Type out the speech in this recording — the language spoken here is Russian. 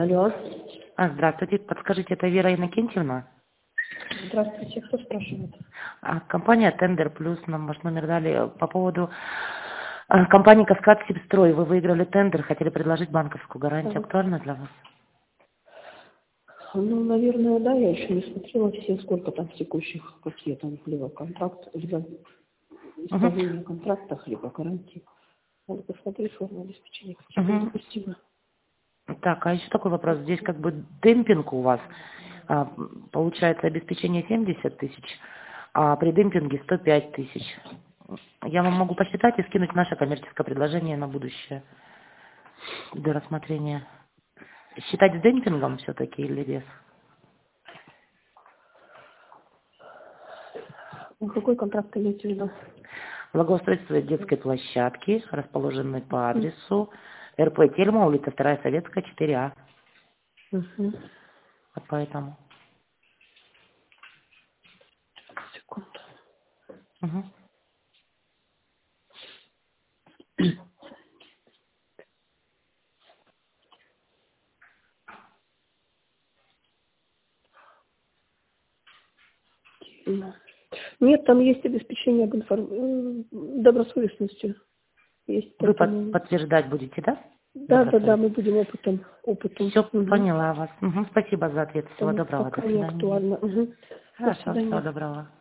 Алло. Здравствуйте, подскажите, это Вера Иннокентьевна? Здравствуйте, кто спрашивает? Компания Тендер Плюс, нам ваш номер дали по поводу компании Каскад Сибстрой. Вы выиграли тендер, хотели предложить банковскую гарантию. Актуально для вас? Ну, наверное, да, я еще не смотрела все, сколько там текущих, какие там, либо контракт, либо исполнение контрактов, либо гарантии. Надо посмотреть форму обеспечения, какие там допустимы. Так, а еще такой вопрос. Здесь как бы демпинг у вас. Получается обеспечение 70 тысяч, а при демпинге 105 тысяч. Я вам могу посчитать и скинуть наше коммерческое предложение на будущее для рассмотрения. Считать с демпингом все-таки или без? Ну, какой контракт имеете в виду? Благоустройство детской площадки, расположенной по адресу РП Тельма, улица 2 Советская, 4А. Угу. Вот поэтому. Секунду. Угу. Нет, там есть обеспечение добросовестностью. Есть, Вы поэтому... подтверждать будете, да? Да, мы будем опытом. Все, поняла вас. Спасибо за ответ. Всего Потому доброго. пока До не свидания. актуально. До Хорошо, всего свидания. доброго.